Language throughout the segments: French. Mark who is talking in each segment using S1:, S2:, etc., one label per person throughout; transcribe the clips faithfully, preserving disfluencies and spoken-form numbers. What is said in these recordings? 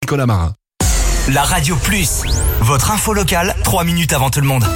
S1: Connemara.
S2: La Radio Plus, votre info locale, trois minutes avant tout le monde.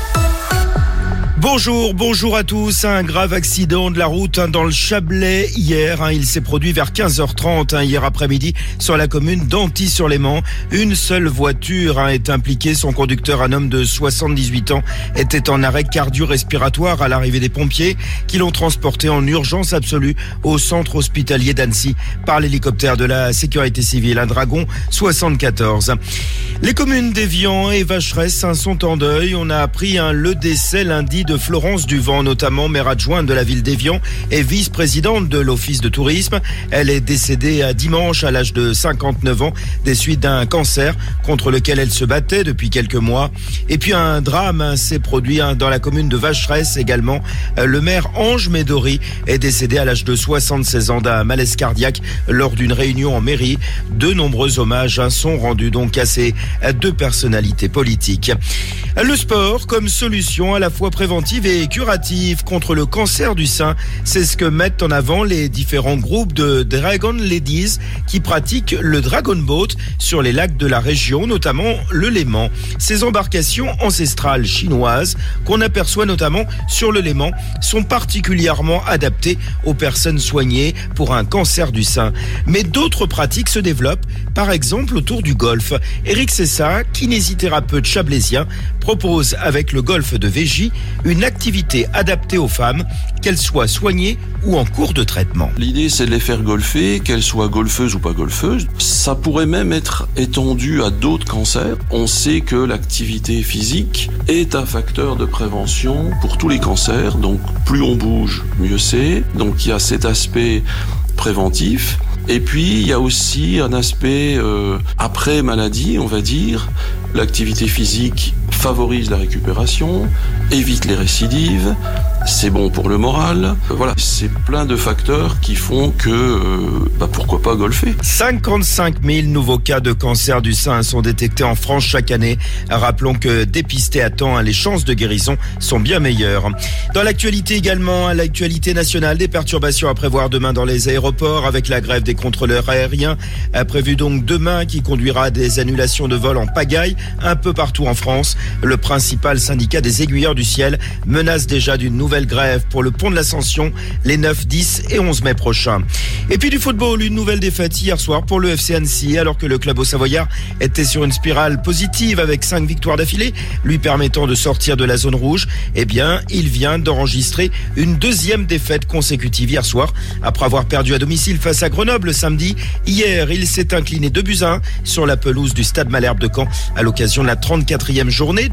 S3: Bonjour, bonjour à tous. Un grave accident de la route hein, dans le Chablais hier. Hein, il s'est produit vers quinze heures trente hein, hier après-midi sur la commune d'Antilly-sur-Léman. Une seule voiture hein, est impliquée. Son conducteur, un homme de soixante-dix-huit ans, était en arrêt cardio-respiratoire à l'arrivée des pompiers qui l'ont transporté en urgence absolue au centre hospitalier d'Annecy par l'hélicoptère de la sécurité civile, un Dragon soixante-quatorze. Les communes d'Évian et Vacheresse hein, sont en deuil. On a appris hein, le décès lundi de de Florence Duvant, notamment maire adjointe de la ville d'Évian et vice-présidente de l'office de tourisme. Elle est décédée à dimanche à l'âge de cinquante-neuf ans des suites d'un cancer contre lequel elle se battait depuis quelques mois. Et puis un drame hein, s'est produit hein, dans la commune de Vacheresse également. Euh, le maire Ange Médori est décédé à l'âge de soixante-seize ans d'un malaise cardiaque lors d'une réunion en mairie. De nombreux hommages hein, sont rendus donc à ces deux personnalités politiques. Le sport comme solution à la fois préventive et curative contre le cancer du sein, c'est ce que mettent en avant les différents groupes de Dragon Ladies qui pratiquent le Dragon Boat sur les lacs de la région, notamment le Léman. Ces embarcations ancestrales chinoises qu'on aperçoit notamment sur le Léman sont particulièrement adaptées aux personnes soignées pour un cancer du sein. Mais d'autres pratiques se développent, par exemple autour du golf. Éric Cessa, kinésithérapeute chablaisien, propose avec le golf de Végy une activité adaptée aux femmes, qu'elles soient soignées ou en cours de traitement.
S4: L'idée, c'est de les faire golfer, qu'elles soient golfeuses ou pas golfeuses. Ça pourrait même être étendu à d'autres cancers. On sait que l'activité physique est un facteur de prévention pour tous les cancers. Donc, plus on bouge, mieux c'est. Donc, il y a cet aspect préventif. Et puis, il y a aussi un aspect euh, après maladie, on va dire. L'activité physique favorise la récupération, évite les récidives, c'est bon pour le moral. Voilà, c'est plein de facteurs qui font que, euh, bah pourquoi pas golfer.
S3: cinquante-cinq mille nouveaux cas de cancer du sein sont détectés en France chaque année. Rappelons que dépistés à temps, les chances de guérison sont bien meilleures. Dans l'actualité également, à l'actualité nationale, des perturbations à prévoir demain dans les aéroports avec la grève des contrôleurs aériens. Prévu donc demain qui conduira à des annulations de vols en pagaille un peu partout en France. Le principal syndicat des aiguilleurs du ciel menace déjà d'une nouvelle grève pour le pont de l'Ascension les neuf, dix et onze mai prochains. Et puis du football, une nouvelle défaite hier soir pour le F C Annecy alors que le club haut-savoyard était sur une spirale positive avec cinq victoires d'affilée lui permettant de sortir de la zone rouge. Eh bien, il vient d'enregistrer une deuxième défaite consécutive hier soir après avoir perdu à domicile face à Grenoble samedi. Hier, il s'est incliné deux buts à un sur la pelouse du Stade Malherbe de Caen à l'occasion de la trente-quatrième journée